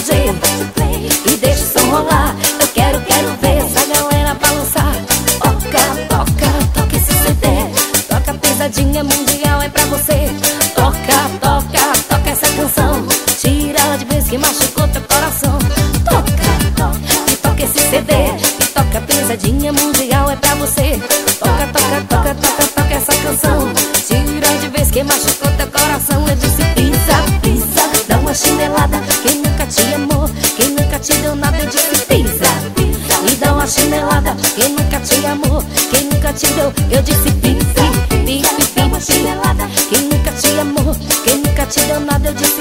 play e deixa o som rolar. Eu quero ver essa galera balançar. Toca esse CD. Toca Pisadinha Mundial, é pra você. Toca essa canção. Tira de vez que machucou teu coração. Toca esse CD. E toca Pisadinha Mundial, é pra você. Toca essa canção. Tira de vez que machucou teu coração. Eu disse pisa, dá uma chinelada. Quem nunca te amou, quem nunca te deu nada. Eu disse pisa, me dá uma chinelada. Quem nunca te amou, quem nunca te deu. Eu disse pisa, dá uma chinelada. Quem nunca te amou, quem nunca te deu nada. Eu disse